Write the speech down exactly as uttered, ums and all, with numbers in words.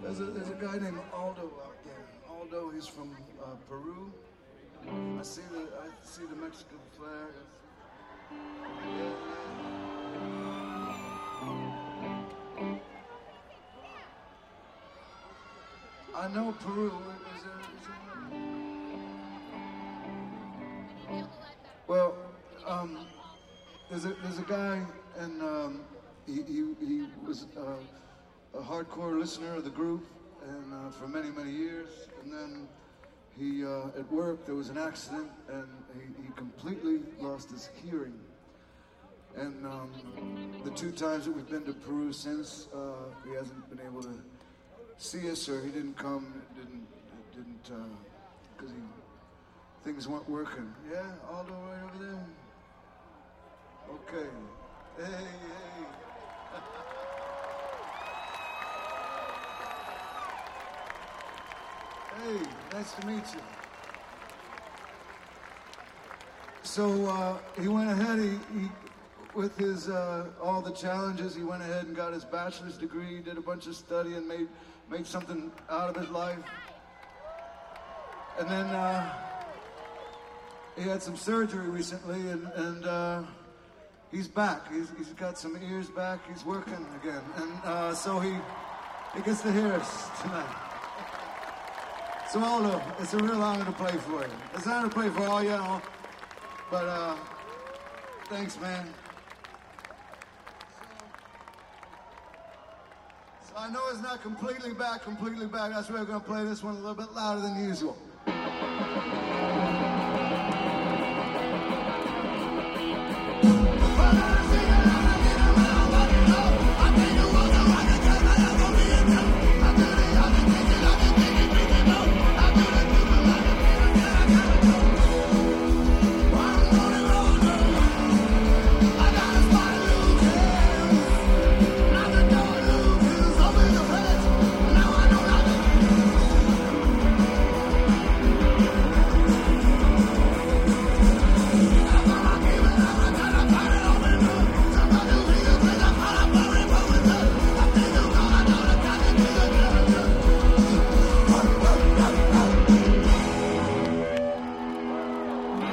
There's a, there's a guy named Aldo out there. Aldo, he's from uh, Peru. I see the I see the Mexican flag. Yeah. I know Peru. Is there, is there... Well, um, there's a there's a guy, and um, he, he he was uh, a hardcore listener of the group, and uh, for many many years, and then he uh, at work there was an accident, and he, he completely lost his hearing. And um, the two times that we've been to Peru since, uh, he hasn't been able to see us, or he didn't come, didn't, didn't, because uh, he things weren't working. Yeah, Aldo right over there. Okay. Hey, hey. Hey, nice to meet you. So uh, he went ahead, he, he with his uh, all the challenges, he went ahead and got his bachelor's degree, did a bunch of study, and made made something out of his life. And then uh, he had some surgery recently, and, and uh, he's back. He's, he's got some ears back. He's working again, and uh, so he he gets to hear us tonight. So Aldo, it's a real honor to play for you. It's an honor to play for all y'all. But uh, thanks, man. So I know it's not completely back, completely back. That's why we're going to play this one a little bit louder than usual. Thank you.